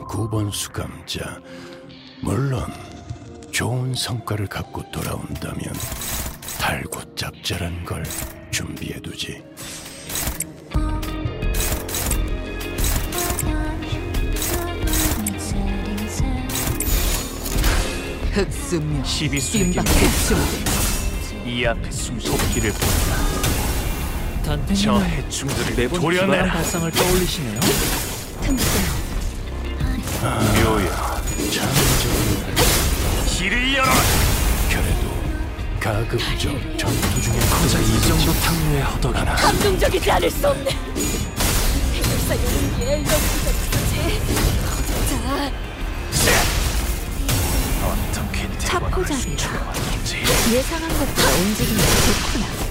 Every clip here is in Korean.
9번 수감자. 물론 좋은 성과를 갖고 돌아온다면 달고 짭짤한 걸 준비해두지. 흑수명 12수기 이 앞에 숨소끼를 본다. 저 단테님은 해충들을 매번 기발한 도려내라. 발상을 떠올리시네요. 묘야, 창조를 길을 열어라. 그래도 가급적 전투 중에 고작 이 정도 탕류의 허덕이나 감동적이지 않을 수 없네. 해결사 연기에 연기가 크지. 자, 어떻게 차코잡이다. 왔는지 예상한 것보다 움직임이 좋구나.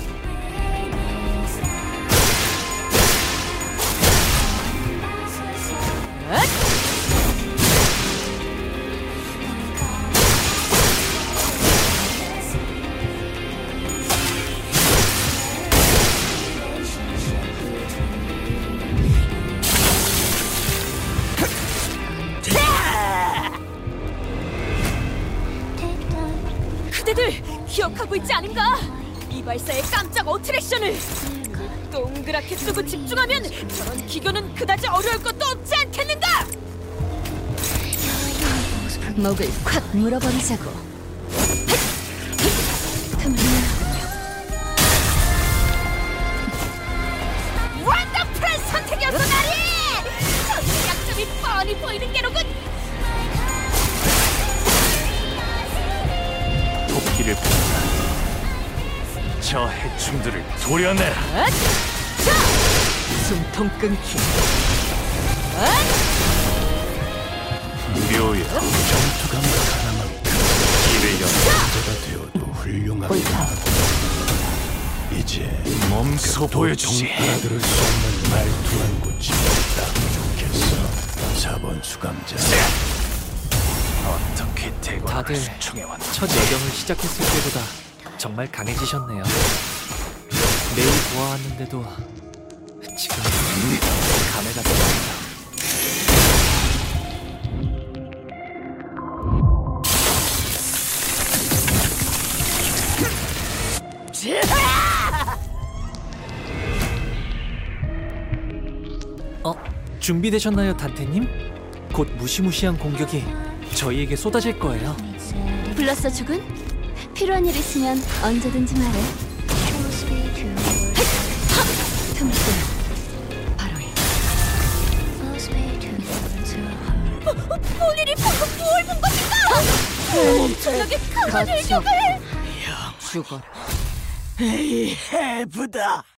그대들 기억하고 있지 않은가? 이발사의 깜짝 어트랙션을 동그랗게 뜨고 집중하면 저런 기교는 그다지 어려울 것도 없지 않겠는가? 목을 콱 물어버리자고. 원더풀한 선택이었어, 나리! 저의 약점이 뻔히 보이는 게로군. 토끼를 본다. 저 해충들을 도려내라. 숨통 끊기. 묘야, 전투 감각 하나만큼 길을 열어라. 제가 되어도 훌륭하다. 이제 몸소 보여주지. 알아들을 수 없는 말투한 곳이 딱 좋겠어. 4번 수감자. 어떻게 대관을 다들 수청해왔나. 첫 여경을 시작했을 때보다 정말 강해지셨네요. 매일 보아왔는데도 지금 감회가 떨어진다. 준비되셨나요, 단테님? 곧 무시무시한 공격이 저희에게 쏟아질 거예요. 불렀어, 죽은? 필요한 일 있으면 언제든지 말해. 바로 이. 본인이 방금 뭘 본 것인가? 엄청나게 강한 일격을! 죽어라. 에이, 해부다.